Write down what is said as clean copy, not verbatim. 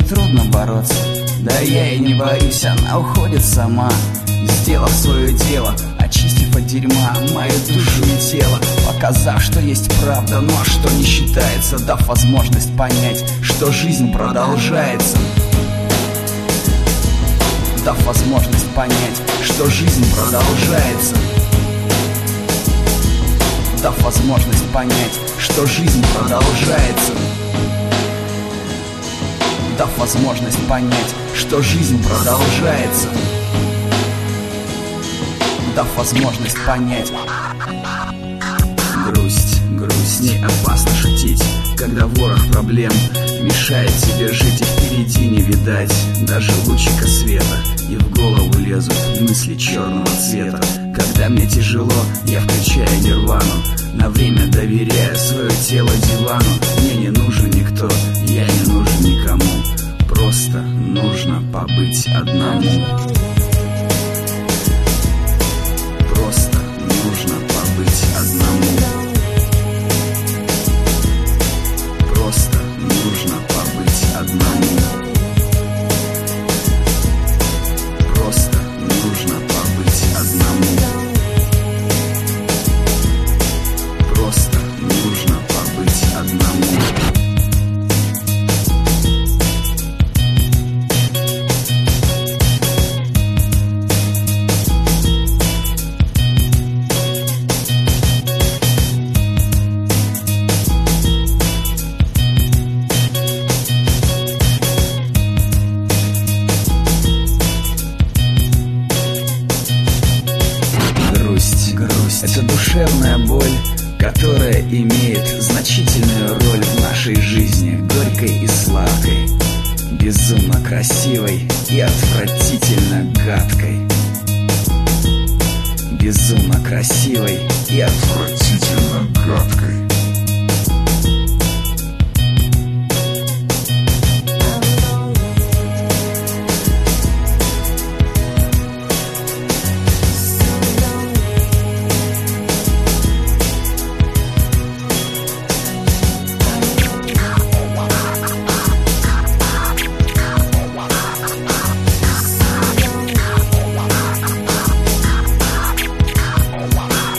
трудно бороться. Да я и не боюсь, она уходит сама, сделав свое дело, очистив от дерьма мою душу и тело, показав, что есть правда, ну а что не считается, дав возможность понять, что жизнь продолжается. Дав возможность понять, что жизнь продолжается. Дав возможность понять, что жизнь продолжается. Дав возможность понять, что жизнь продолжается. Дав возможность понять. Грусть, грусть, не опасно шутить, когда ворох проблем мешает тебе жить, и впереди не видать даже лучика света, и в голову лезут мысли черного цвета. Когда мне тяжело, я включаю нирвану, на время доверяя свое тело дивану. Мне не нужен никто, я не нужен никому, просто нужно побыть одному. Просто нужно побыть одному. Просто нужно побыть одному. Просто нужно побыть одному. Просто нужно побыть одному. Грусть — это душевная боль, которая имеет значительную роль в нашей жизни, горькой и сладкой, безумно красивой и отвратительно гадкой. Безумно красивой и отвратительно гадкой.